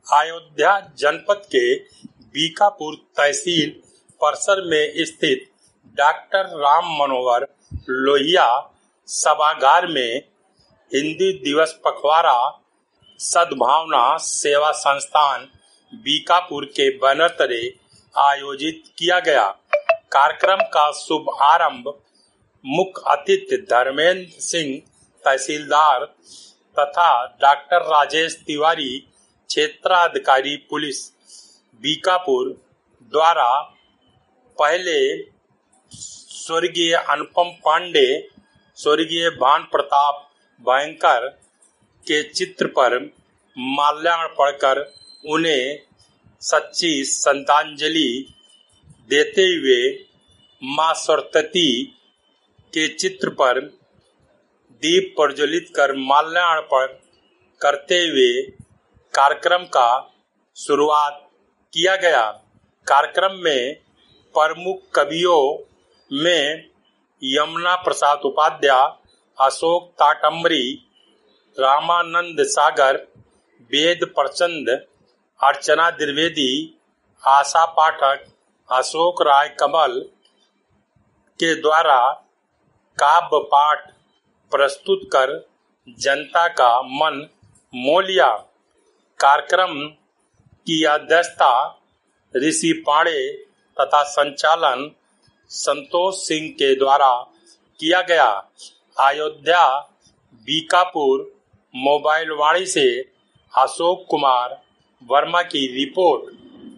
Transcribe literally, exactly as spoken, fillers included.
अयोध्या जनपद के बीकापुर तहसील परिसर में स्थित डॉक्टर राम मनोहर लोहिया सभागार में हिंदी दिवस पखवाड़ा सद्भावना सेवा संस्थान बीकापुर के बैनर तले आयोजित किया गया। कार्यक्रम का शुभारंभ मुख्य अतिथि धर्मेंद्र सिंह तहसीलदार तथा डॉक्टर राजेश तिवारी क्षेत्राधिकारी पुलिस बीकापुर द्वारा पहले स्वर्गीय अनुपम पांडे, स्वर्गीय भान प्रताप भयंकर के चित्र पर माल्यार्पण कर उन्हें सच्ची श्रद्धांजलि देते हुए मां सरस्वती के चित्र पर दीप प्रज्वलित कर माल्यार्पण करते हुए कार्यक्रम का शुरुआत किया गया। कार्यक्रम में प्रमुख कवियों में यमुना प्रसाद उपाध्याय, अशोक ताटंबरी, रामानंद सागर, वेद प्रचंड, अर्चना द्विवेदी, आशा पाठक, अशोक राय कमल के द्वारा काव्य पाठ प्रस्तुत कर जनता का मन मोह लिया। कार्यक्रम की अध्यक्षता ऋषि पांडे तथा संचालन संतोष सिंह के द्वारा किया गया। अयोध्या बीकापुर मोबाइल वाणी से अशोक कुमार वर्मा की रिपोर्ट।